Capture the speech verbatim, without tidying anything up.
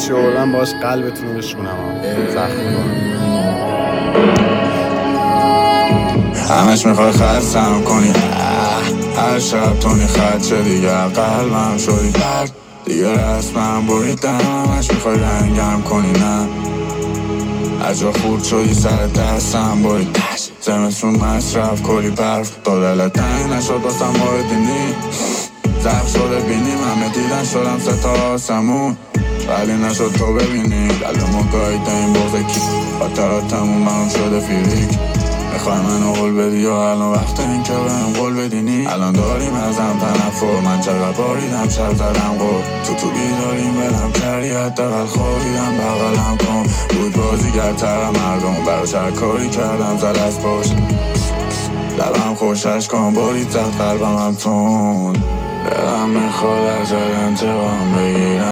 چی آوردم باش قلبتون رو بشونم زخمی کنم. همش میخوای خستم کنی، هر شب تو خط شد دیگه قلبم شدی برد دیگه رسمم بریدم. همش میخوای رنگم کنی نه، از جا خورد شدی سر دستم برید زمستون مصرف کلی برف تا دلت تنگ نشد باسم باید زخ شده بینیم همه دیدن شدم ستا آسمون ولی نشد تو ببینی قلبمو گاهیده این بغضه کی خاطراتمون منم شده فیریک. میخوای منو قول بدی یا الان وقت این که بهم قول بدینی؟ الان داریم ازم تنفر من چقدر باریدم شب زدم قول تو تو بیداریم برم کردی حداقل خوابیدم بغلم کن بود بازیگرترم مردم براش هر کاری کردم زد از پشت لبم خوشش کن برید زد قلبم هم تون دلم میخواد ازت انتقام بگیرم.